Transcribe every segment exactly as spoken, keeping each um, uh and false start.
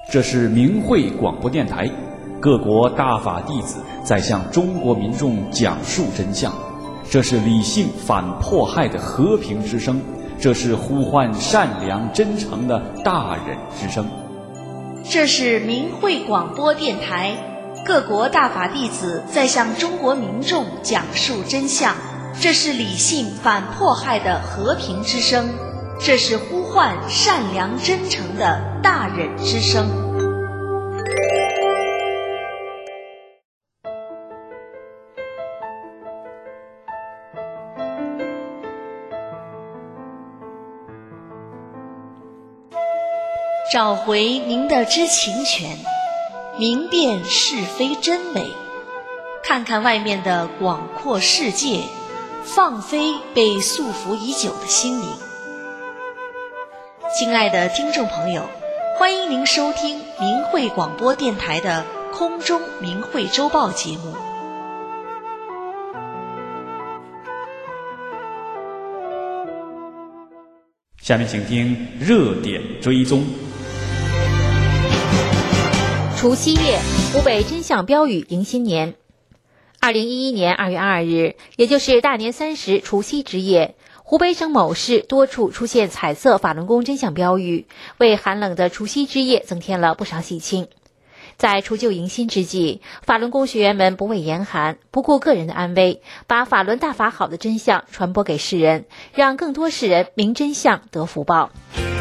这是明慧广播电台，各国大法弟子在向中国民众讲述真相。这是理性反迫害的和平之声，这是呼唤善良真诚的大忍之声。 这是明慧广播电台，各国大法弟子在向中国民众讲述真相。这是理性反迫害的和平之声，这是呼唤善良真诚的大忍之声。找回您的知情权，明辨是非真伪，看看外面的广阔世界，放飞被束缚已久的心灵。亲爱的听众朋友，欢迎您收听明慧广播电台的空中明慧周报节目。 下面请听热点追踪。 除夕夜，湖北真相标语迎新年。二零一一年二月二日，也就是大年三十除夕之夜，湖北省某市多处出现彩色法轮功真相标语，为寒冷的除夕之夜增添了不少喜庆。在除旧迎新之际，法轮功学员们不畏严寒，不顾个人的安危，把法轮大法好的真相传播给世人，让更多世人明真相得福报。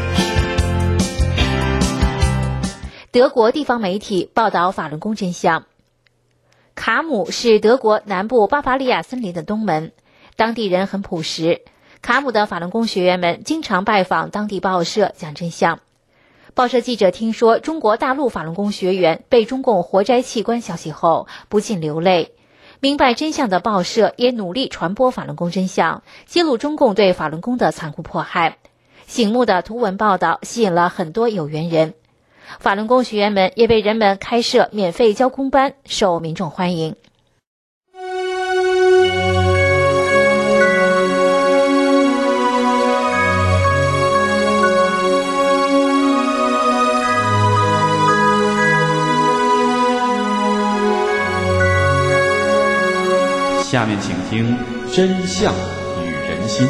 德国地方媒体报道法轮功真相。卡姆是德国南部巴伐利亚森林的东门，当地人很朴实。卡姆的法轮功学员们经常拜访当地报社讲真相。报社记者听说中国大陆法轮功学员被中共活摘器官消息后，不禁流泪。明白真相的报社也努力传播法轮功真相，揭露中共对法轮功的残酷迫害。醒目的图文报道吸引了很多有缘人。法轮功学员们也为人们开设免费教功班，受民众欢迎。 下面请听真相与人心。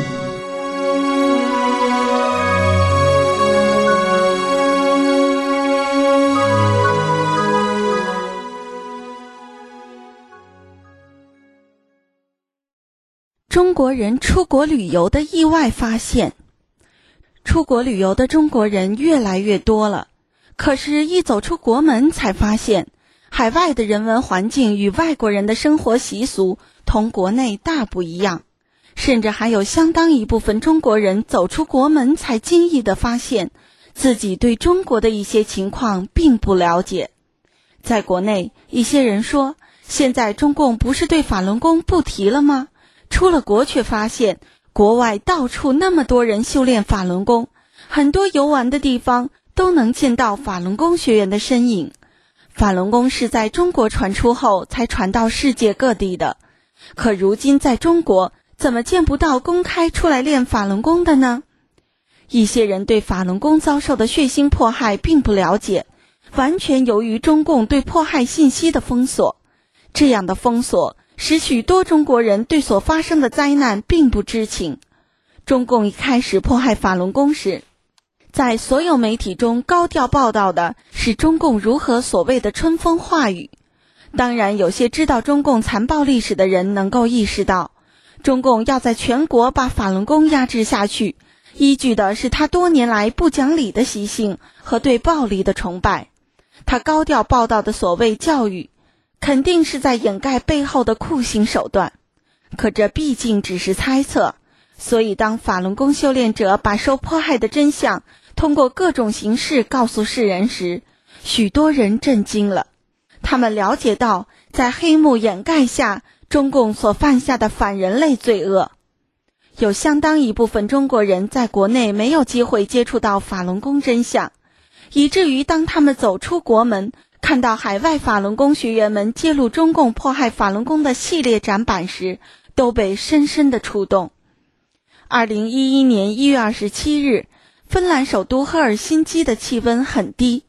中国人出国旅游的意外发现。出国旅游的中国人越来越多了，可是一走出国门才发现，海外的人文环境与外国人的生活习俗同国内大不一样，甚至还有相当一部分中国人走出国门才惊异地发现，自己对中国的一些情况并不了解。在国内，一些人说，现在中共不是对法轮功不提了吗？出了国却发现，国外到处那么多人修炼法轮功，很多游玩的地方都能见到法轮功学员的身影。法轮功是在中国传出后才传到世界各地的，可如今在中国怎么见不到公开出来练法轮功的呢？一些人对法轮功遭受的血腥迫害并不了解，完全由于中共对迫害信息的封锁。这样的封锁使许多中国人对所发生的灾难并不知情。中共一开始迫害法轮功时，在所有媒体中高调报道的是中共如何所谓的春风化雨。当然，有些知道中共残暴历史的人能够意识到，中共要在全国把法轮功压制下去，依据的是他多年来不讲理的习性和对暴力的崇拜。他高调报道的所谓教育，肯定是在掩盖背后的酷刑手段。可这毕竟只是猜测，所以当法轮功修炼者把受迫害的真相通过各种形式告诉世人时，许多人震惊了。他们了解到，在黑幕掩盖下，中共所犯下的反人类罪恶。有相当一部分中国人在国内没有机会接触到法轮功真相，以至于当他们走出国门，看到海外法轮功学员们揭露中共迫害法轮功的系列展板时，都被深深的触动。二零一一年一月二十七日，芬兰首都赫尔辛基的气温很低，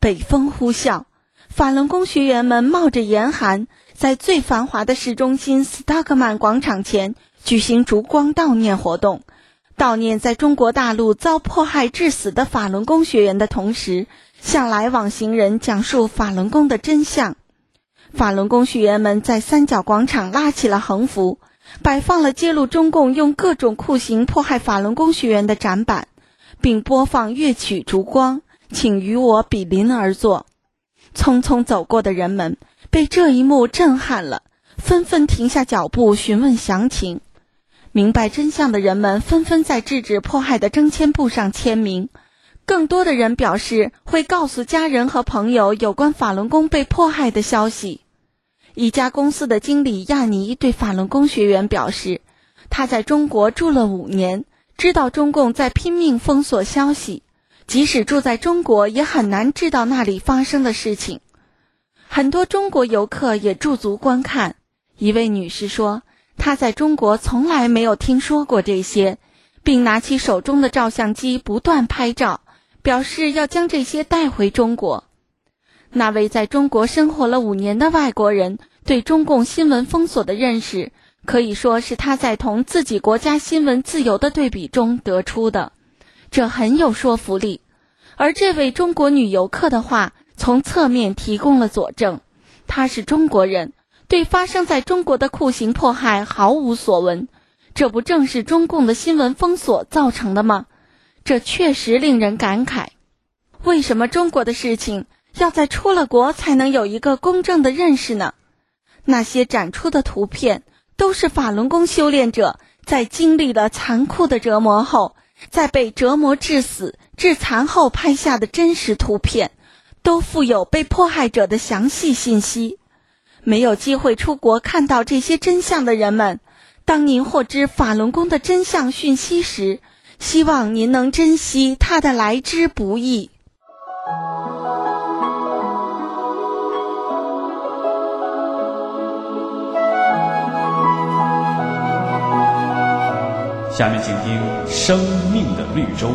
北风呼啸，法轮功学员们冒着严寒，在最繁华的市中心斯塔克曼广场前举行烛光悼念活动，悼念在中国大陆遭迫害致死的法轮功学员的同时，向来往行人讲述法轮功的真相。法轮功学员们在三角广场拉起了横幅，摆放了揭露中共用各种酷刑迫害法轮功学员的展板，并播放乐曲《烛光》，请与我比邻而坐。匆匆走过的人们被这一幕震撼了，纷纷停下脚步询问详情。明白真相的人们纷纷在制止迫害的征签簿上签名，更多的人表示会告诉家人和朋友有关法轮功被迫害的消息。一家公司的经理亚尼对法轮功学员表示，他在中国住了五年，知道中共在拼命封锁消息，即使住在中国也很难知道那里发生的事情。很多中国游客也驻足观看。一位女士说，她在中国从来没有听说过这些，并拿起手中的照相机不断拍照，表示要将这些带回中国。那位在中国生活了五年的外国人对中共新闻封锁的认识，可以说是他在同自己国家新闻自由的对比中得出的，这很有说服力。而这位中国女游客的话从侧面提供了佐证，她是中国人，对发生在中国的酷刑迫害毫无所闻，这不正是中共的新闻封锁造成的吗？这确实令人感慨。为什么中国的事情要在出了国才能有一个公正的认识呢？那些展出的图片都是法轮功修炼者在经历了残酷的折磨后，在被折磨致死致残后拍下的真实图片，都附有被迫害者的详细信息。没有机会出国看到这些真相的人们，当您获知法轮功的真相讯息时，希望您能珍惜它的来之不易。 下面请听《生命的绿洲》。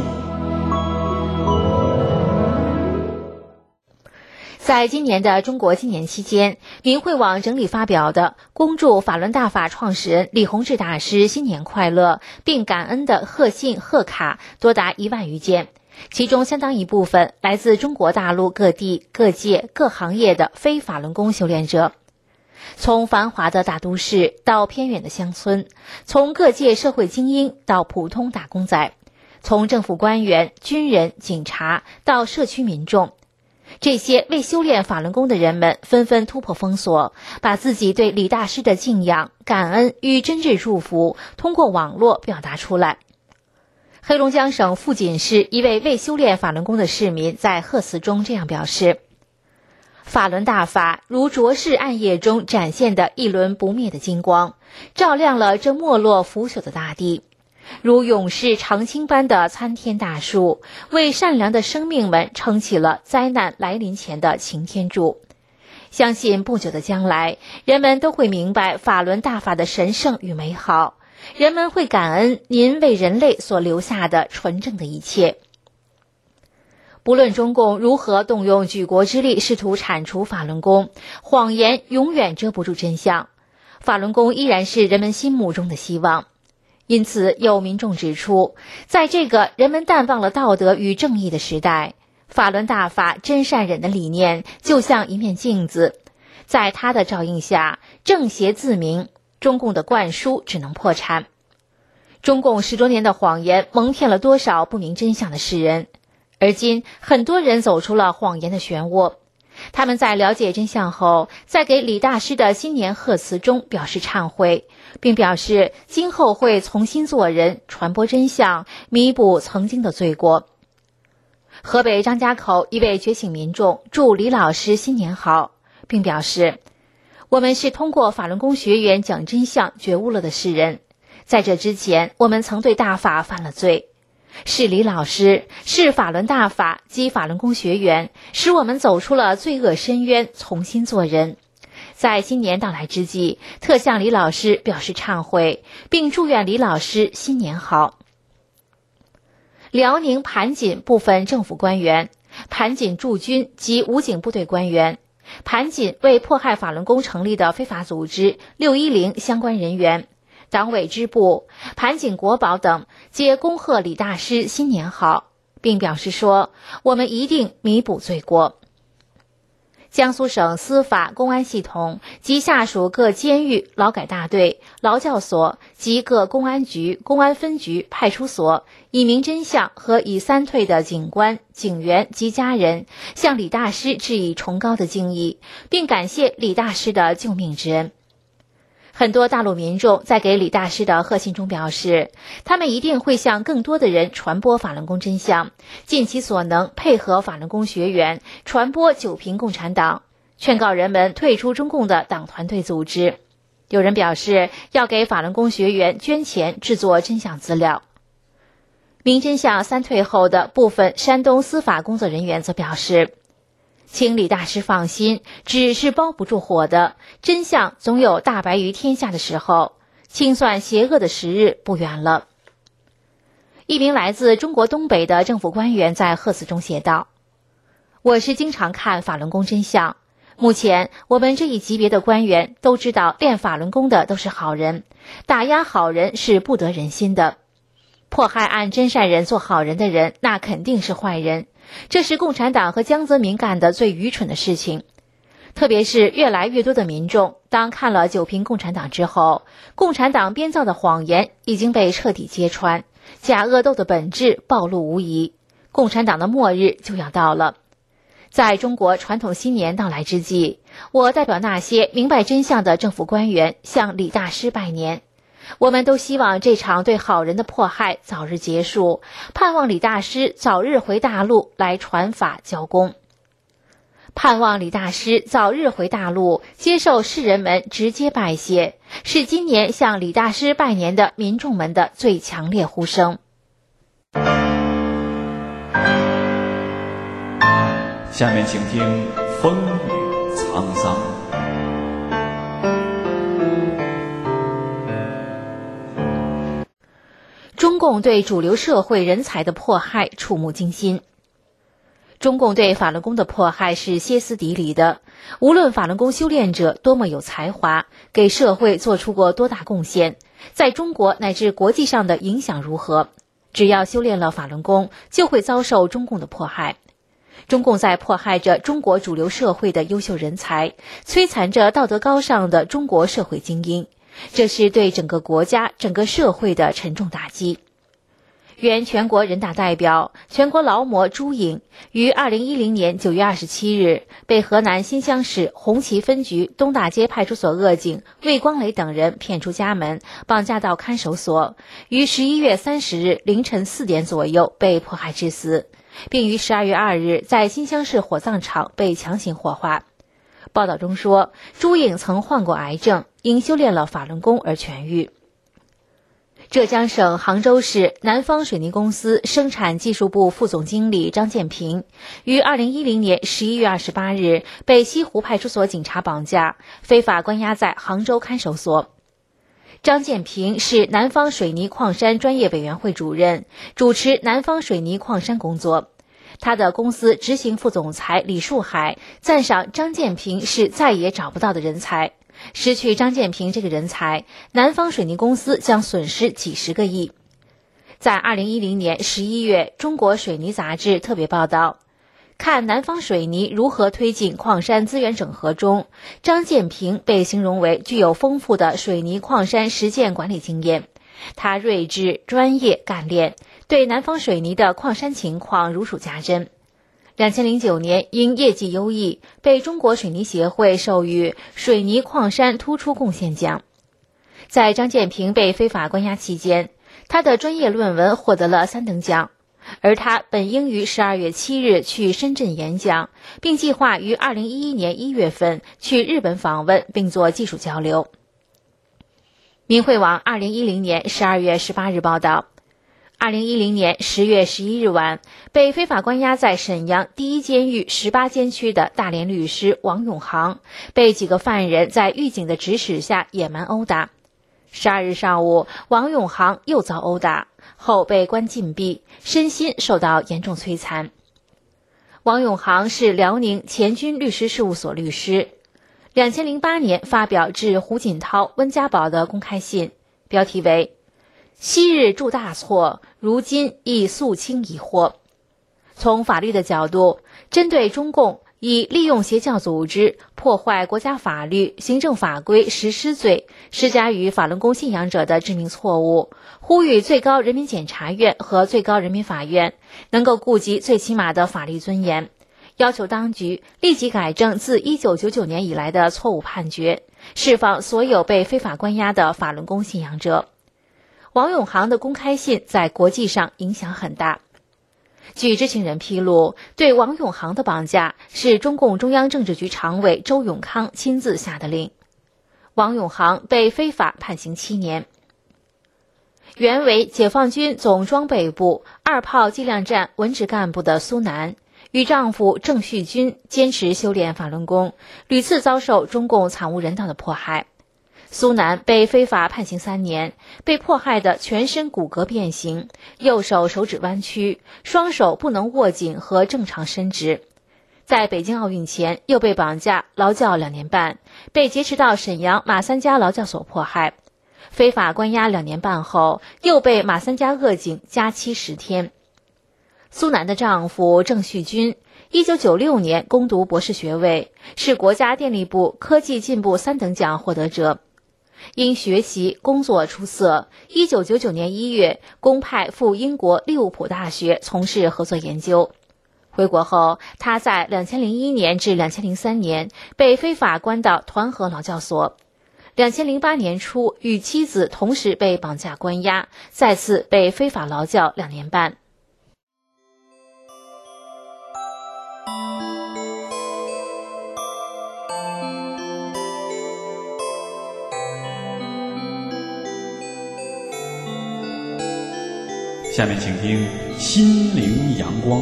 在今年的中国纪年期间，明慧网整理发表的恭祝法轮大法创始人李洪志大师新年快乐并感恩的贺信贺卡多达一万余件，其中相当一部分来自中国大陆各地各界各行业的非法轮功修炼者。从繁华的大都市到偏远的乡村，从各界社会精英到普通打工仔，从政府官员、军人、警察到社区民众，这些为修炼法轮功的人们纷纷突破封锁，把自己对李大师的敬仰、感恩与真挚祝福通过网络表达出来。黑龙江省富锦市一位为修炼法轮功的市民在贺词中这样表示，法轮大法如浊世暗夜中展现的一轮不灭的金光，照亮了这没落腐朽的大地，如永世长青般的参天大树，为善良的生命们撑起了灾难来临前的擎天柱。相信不久的将来，人们都会明白法轮大法的神圣与美好，人们会感恩您为人类所留下的纯正的一切。不论中共如何动用举国之力试图铲除法轮功，谎言永远遮不住真相，法轮功依然是人们心目中的希望。因此有民众指出，在这个人们淡忘了道德与正义的时代，法轮大法真善忍的理念就像一面镜子，在它的照映下，正邪自明，中共的灌输只能破产。中共十多年的谎言蒙骗了多少不明真相的世人，而今很多人走出了谎言的漩涡，他们在了解真相后，在给李大师的新年贺词中表示忏悔，并表示今后会重新做人，传播真相，弥补曾经的罪过。河北张家口一位觉醒民众祝李老师新年好，并表示，我们是通过法轮功学员讲真相觉悟了的世人，在这之前我们曾对大法犯了罪，是李老师，是法轮大法及法轮功学员，使我们走出了罪恶深渊，重新做人。在新年到来之际，特向李老师表示忏悔，并祝愿李老师新年好。辽宁盘锦部分政府官员盘锦驻军及武警部队官员，盘锦为迫害法轮功成立的非法组织六一零相关人员，党委支部、盘锦国宝等皆恭贺李大师新年好，并表示说，我们一定弥补罪过。江苏省司法公安系统及下属各监狱、劳改大队、劳教所及各公安局、公安分局、派出所以明真相和已三退的警官、警员及家人向李大师致以崇高的敬意，并感谢李大师的救命之恩。很多大陆民众在给李大师的贺信中表示，他们一定会向更多的人传播法轮功真相，尽其所能配合法轮功学员传播九评共产党，劝告人们退出中共的党团队组织。有人表示要给法轮功学员捐钱制作真相资料。明真相三退后的部分山东司法工作人员则表示，请李大师放心，纸是包不住火的，真相总有大白于天下的时候，清算邪恶的时日不远了。一名来自中国东北的政府官员在贺词中写道，我是经常看法轮功真相，目前我们这一级别的官员都知道练法轮功的都是好人，打压好人是不得人心的，迫害按真善人做好人的人，那肯定是坏人，这是共产党和江泽民干的最愚蠢的事情。特别是越来越多的民众当看了九评共产党之后，共产党编造的谎言已经被彻底揭穿，假恶斗的本质暴露无遗，共产党的末日就要到了。在中国传统新年到来之际，我代表那些明白真相的政府官员向李大师拜年。我们都希望这场对好人的迫害早日结束，盼望李大师早日回大陆来传法教功，盼望李大师早日回大陆接受世人们直接拜谢，是今年向李大师拜年的民众们的最强烈呼声。 下面请听风雨沧桑。 中共对主流社会人才的迫害触目惊心。中共对法轮功的迫害是歇斯底里的，无论法轮功修炼者多么有才华，给社会做出过多大贡献，在中国乃至国际上的影响如何，只要修炼了法轮功，就会遭受中共的迫害。中共在迫害着中国主流社会的优秀人才，摧残着道德高尚的中国社会精英，这是对整个国家、整个社会的沉重打击。原全国人大代表、全国劳模朱颖于二零一零年九月二十七日被河南新乡市红旗分局东大街派出所恶警魏光磊等人骗出家门，绑架到看守所，于十一月三十日凌晨四点左右被迫害致死，并于十二月二日在新乡市火葬场被强行火化。报道中说，朱颖曾患过癌症，因修炼了法轮功而痊愈。浙江省杭州市南方水泥公司生产技术部副总经理张建平于二零一零年十一月二十八日被西湖派出所警察绑架，非法关押在杭州看守所。张建平是南方水泥矿山专业委员会主任，主持南方水泥矿山工作。他的公司执行副总裁李树海赞赏张建平是再也找不到的人才，失去张建平这个人才，南方水泥公司将损失几十个亿。在二零一零年十一月，中国水泥杂志特别报道，看南方水泥如何推进矿山资源整合中，张建平被形容为具有丰富的水泥矿山实践管理经验。他睿智、专业、干练，对南方水泥的矿山情况如数家珍。二零零九年因业绩优异，被中国水泥协会授予水泥矿山突出贡献奖。在张建平被非法关押期间，他的专业论文获得了三等奖，而他本应于十二月七日去深圳演讲，并计划于二零一一年一月份去日本访问并做技术交流。民汇网二零一零年十二月十八日报道，二零一零年十月十一日晚，被非法关押在沈阳第一监狱十八监区的大连律师王永航，被几个犯人在狱警的指使下野蛮殴打。十二日上午，王永航又遭殴打，后被关禁闭，身心受到严重摧残。 王永航是辽宁前军律师事务所律师。两千零八年发表致胡锦涛、温家宝的公开信，标题为“昔日铸大错，如今亦肃清疑惑”。从法律的角度，针对中共以利用邪教组织破坏国家法律、行政法规实施罪施加于法轮功信仰者的致命错误，呼吁最高人民检察院和最高人民法院能够顾及最起码的法律尊严，要求当局立即改正自一九九九年以来的错误判决，释放所有被非法关押的法轮功信仰者。王永航的公开信在国际上影响很大。据知情人披露，对王永航的绑架是中共中央政治局常委周永康亲自下的令。王永航被非法判刑七年。原为解放军总装备部二炮计量站文职干部的苏楠，与丈夫郑旭军坚持修炼法轮功，屡次遭受中共惨无人道的迫害。苏楠被非法判刑三年，被迫害的全身骨骼变形，右手手指弯曲，双手不能握紧和正常伸直。在北京奥运前又被绑架劳教两年半，被劫持到沈阳马三家劳教所迫害。非法关押两年半后，又被马三家恶警加期十天。苏楠的丈夫郑旭军一九九六年攻读博士学位，是国家电力部科技进步三等奖获得者。因学习工作出色，一九九九年一月公派赴英国利物浦大学从事合作研究。回国后，他在两千零一年至两千零三年被非法关到团河劳教所。两千零八年初，与妻子同时被绑架关押，再次被非法劳教两年半。 下面请听《心灵阳光》。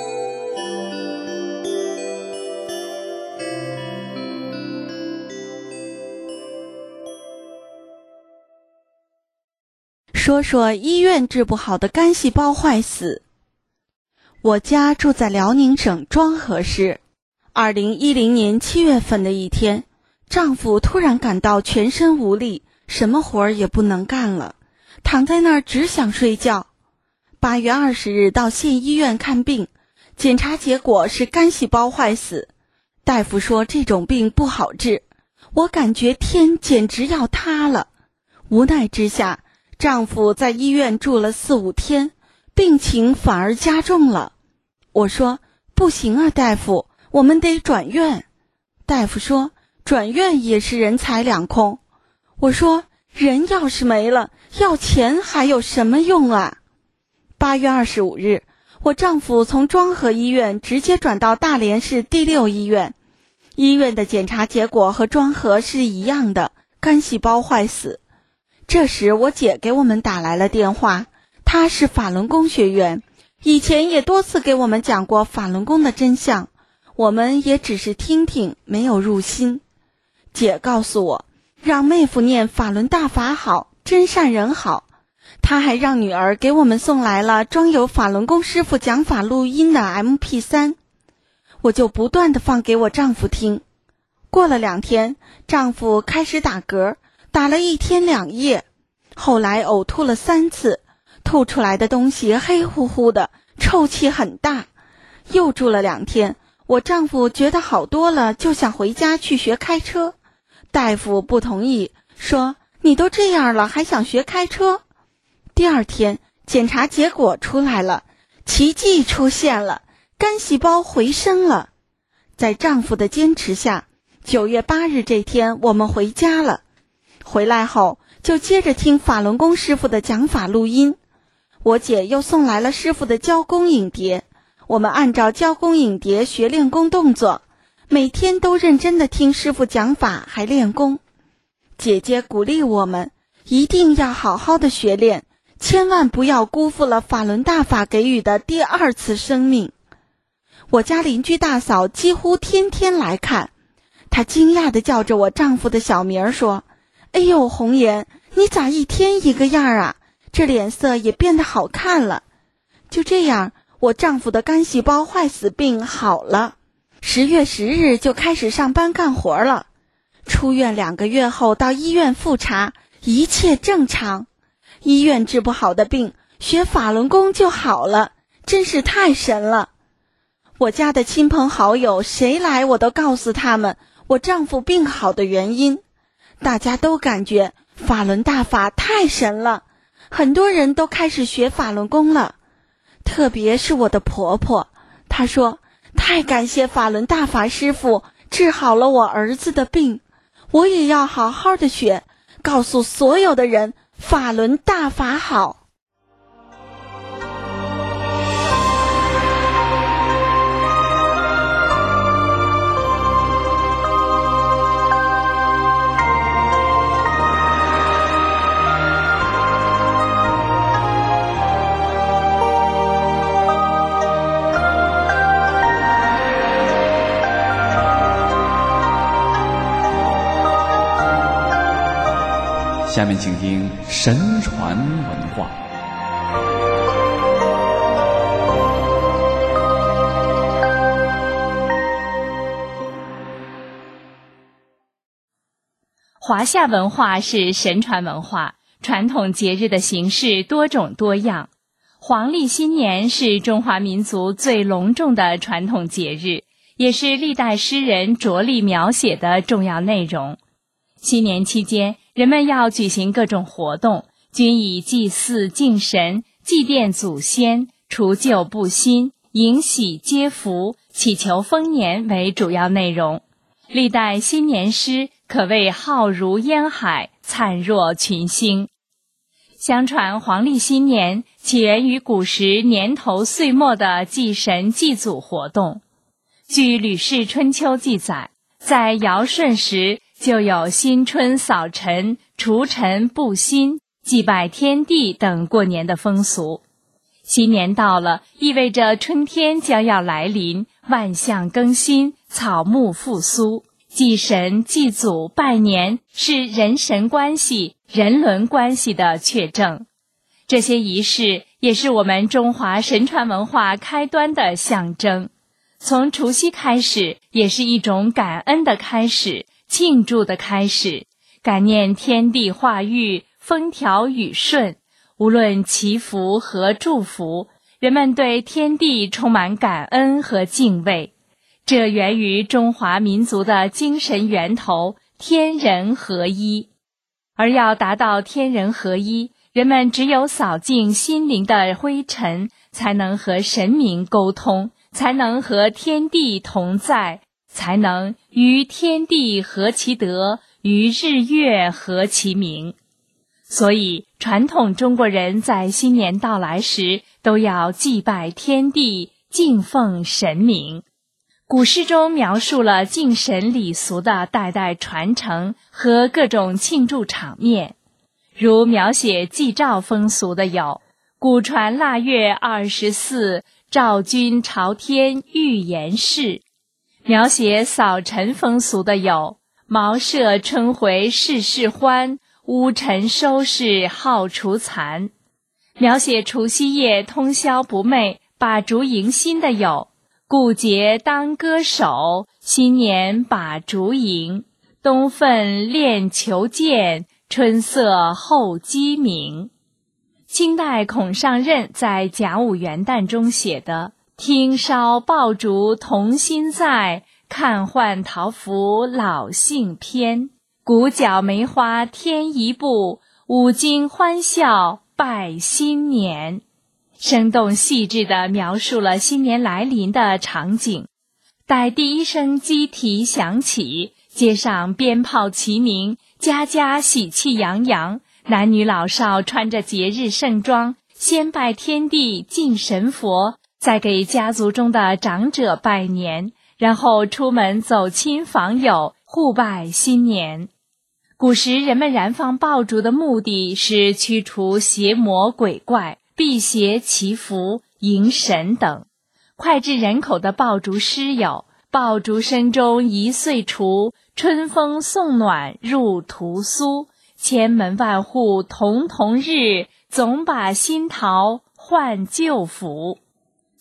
说说医院治不好的肝细胞坏死。我家住在辽宁省庄河市。二零一零年七月份的一天，丈夫突然感到全身无力，什么活儿也不能干了，躺在那儿只想睡觉。八月二十日到县医院看病，检查结果是肝细胞坏死。大夫说这种病不好治，我感觉天简直要塌了。无奈之下，丈夫在医院住了四五天，病情反而加重了。我说不行啊，大夫，我们得转院。大夫说转院也是人财两空。我说人要是没了，要钱还有什么用啊？八月二十五日，我丈夫从庄河医院直接转到大连市第六医院。医院的检查结果和庄河是一样的，肝细胞坏死。这时我姐给我们打来了电话，她是法轮功学员，以前也多次给我们讲过法轮功的真相，我们也只是听听，没有入心。姐告诉我，让妹夫念法轮大法好，真善人好。她还让女儿给我们送来了装有法轮功师傅讲法录音的 M P 三， 我就不断地放给我丈夫听。过了两天，丈夫开始打嗝，打了一天两夜，后来呕吐了三次，吐出来的东西黑乎乎的，臭气很大。又住了两天，我丈夫觉得好多了，就想回家去学开车。大夫不同意，说你都这样了，还想学开车？第二天检查结果出来了，奇迹出现了，肝细胞回升了。在丈夫的坚持下，九月八日这天我们回家了。回来后就接着听法轮功师傅的讲法录音，我姐又送来了师傅的教功影碟，我们按照教功影碟学练功动作，每天都认真地听师傅讲法还练功。姐姐鼓励我们一定要好好的学练，千万不要辜负了法轮大法给予的第二次生命。我家邻居大嫂几乎天天来看，她惊讶地叫着我丈夫的小名说，哎呦，红颜，你咋一天一个样啊？这脸色也变得好看了。就这样， 我丈夫的肝细胞坏死病好了，十月十日就开始上班干活了。出院两个月后到医院复查，一切正常。医院治不好的病，学法轮功就好了，真是太神了。我家的亲朋好友谁来我都告诉他们我丈夫病好的原因，大家都感觉法轮大法太神了，很多人都开始学法轮功了。特别是我的婆婆，她说太感谢法轮大法师父治好了我儿子的病，我也要好好的学，告诉所有的人法轮大法好。 下面请听神传文化。 华夏文化是神传文化，传统节日的形式多种多样。黄历新年是中华民族最隆重的传统节日，也是历代诗人着力描写的重要内容。新年期间，人们要举行各种活动，均以祭祀敬神、祭奠祖先、除旧布新、迎喜接福、祈求丰年为主要内容。历代新年诗可谓浩如烟海，灿若群星。相传黄历新年起源于古时年头岁末的祭神祭祖活动。据《吕氏春秋》记载，在尧舜时就有新春扫尘、除尘布新、祭拜天地等过年的风俗。新年到了，意味着春天将要来临，万象更新，草木复苏。祭神、祭祖、拜年是人神关系、人伦关系的确证。这些仪式也是我们中华神传文化开端的象征。从除夕开始，也是一种感恩的开始，庆祝的开始，感念天地化育，风调雨顺。无论祈福和祝福，人们对天地充满感恩和敬畏。这源于中华民族的精神源头，天人合一。而要达到天人合一，人们只有扫净心灵的灰尘，才能和神明沟通，才能和天地同在，才能与天地合其德，与日月合其明。所以传统中国人在新年到来时都要祭拜天地，敬奉神明。古诗中描述了敬神礼俗的代代传承和各种庆祝场面，如描写祭灶风俗的有古传腊月二十四，赵君朝天预言事；描写扫尘风俗的有茅舍春回事事欢，乌尘收拾好除残；描写除夕夜通宵不寐，把烛迎新的有故节当歌手，新年把烛迎，冬分练求见，春色后鸡鸣。清代孔尚任在甲午元旦中写的听烧爆竹同心在，看换桃符老杏篇，鼓角梅花添一步，五更欢笑拜新年。生动细致地描述了新年来临的场景。待第一声鸡啼响起，街上鞭炮齐鸣，家家喜气洋洋，男女老少穿着节日盛装，先拜天地敬神佛，再给家族中的长者拜年，然后出门走亲访友，互拜新年。古时人们燃放爆竹的目的是驱除邪魔鬼怪，辟邪祈福、迎神等。脍炙人口的爆竹诗有爆竹声中一岁除，春风送暖入屠苏，千门万户同同日，总把新桃换旧符。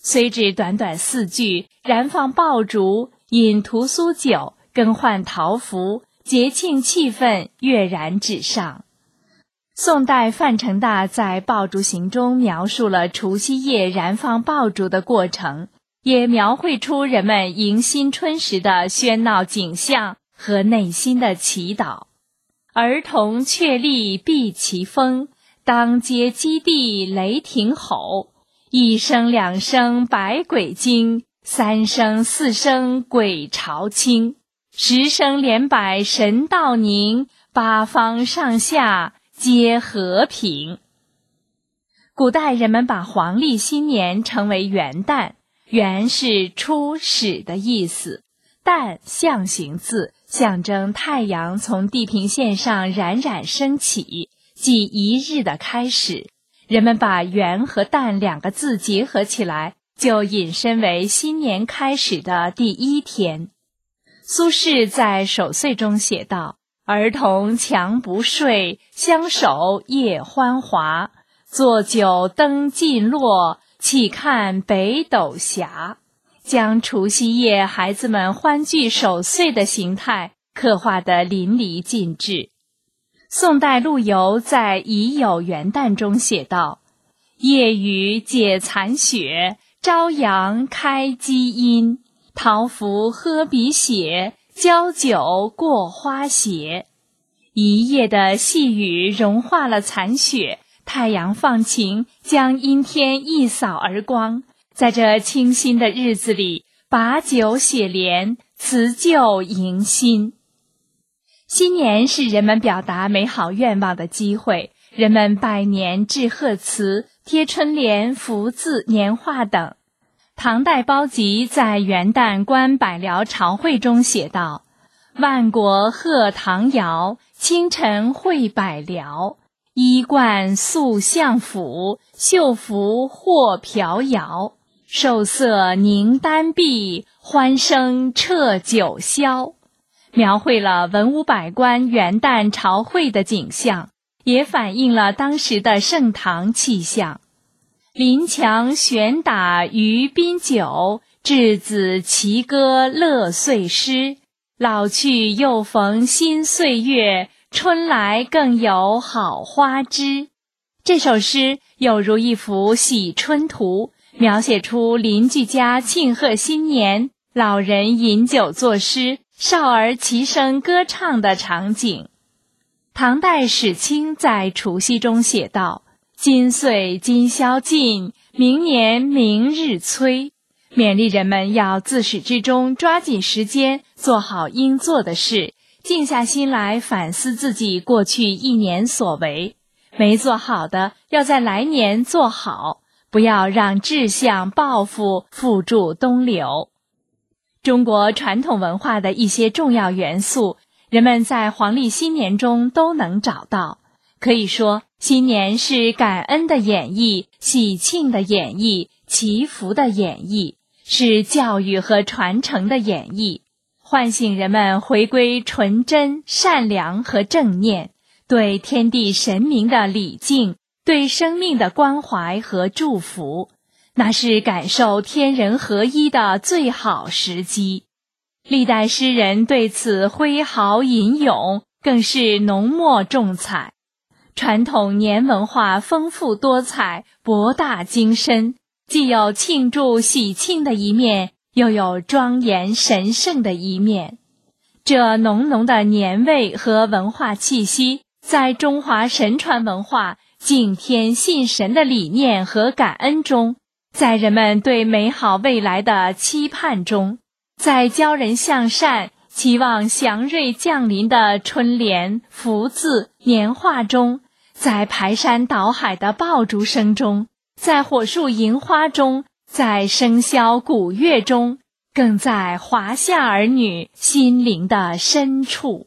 虽只短短四句，燃放爆竹，饮屠苏酒，更换桃服，节庆气氛跃然纸上。宋代范成大在《爆竹行》中描述了除夕夜燃放爆竹的过程，也描绘出人们迎新春时的喧闹景象和内心的祈祷。儿童确立避其风，当街击地雷霆吼，一声两声百鬼惊，三声四声鬼潮清，十声连百神道宁，八方上下皆和平。古代人们把黄历新年称为元旦，元是初始的意思，旦象形字，象征太阳从地平线上冉冉升起，即一日的开始。人们把元和旦两个字结合起来，就引申为新年开始的第一天。苏轼在《守岁》中写道：儿童强不睡，相守夜欢华，坐酒灯尽落，岂看北斗霞。将除夕夜孩子们欢聚守岁的形态刻画得淋漓尽致。宋代陆游在《已有元旦》中写道：夜雨解残雪，朝阳开基因，桃符喝鼻血，交酒过花鞋。一夜的细雨融化了残雪，太阳放晴，将阴天一扫而光。在这清新的日子里，把酒写联，辞旧迎新。新年是人们表达美好愿望的机会，人们拜年、致贺词、贴春联、福字、年画等。唐代包吉在元旦观百僚朝会中写道：万国贺唐谣，清晨会百僚，衣冠肃相府，绣服或飘摇，寿色凝丹壁，欢声彻九霄。描绘了文武百官元旦朝会的景象，也反映了当时的盛唐气象。临墙悬打余宾酒，稚子齐歌乐岁诗。老去又逢新岁月，春来更有好花枝。这首诗有如一幅喜春图，描写出邻居家庆贺新年，老人饮酒作诗，少儿齐声歌唱的场景。唐代史卿在除夕中写道：今岁今宵尽，明年明日催，勉励人们要自始至终抓紧时间，做好应做的事，静下心来反思自己过去一年所为，没做好的要在来年做好，不要让志向抱负付诸东流。中国传统文化的一些重要元素，人们在黄历新年中都能找到。可以说，新年是感恩的演绎，喜庆的演绎，祈福的演绎，是教育和传承的演绎，唤醒人们回归纯真、善良和正念，对天地神明的礼敬，对生命的关怀和祝福。那是感受天人合一的最好时机。历代诗人对此挥毫吟咏，更是浓墨重彩。传统年文化丰富多彩，博大精深，既有庆祝喜庆的一面，又有庄严神圣的一面。这浓浓的年味和文化气息，在中华神传文化敬天信神的理念和感恩中，在人们对美好未来的期盼中，在教人向善、期望祥瑞降临的春联、福字、年画中，在排山倒海的爆竹声中，在火树银花中，在笙箫鼓乐中，更在华夏儿女心灵的深处。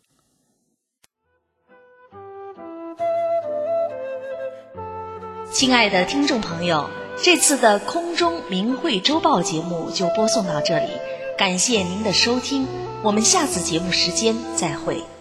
亲爱的听众朋友，这次的空中明慧周报节目就播送到这里，感谢您的收听，我们下次节目时间再会。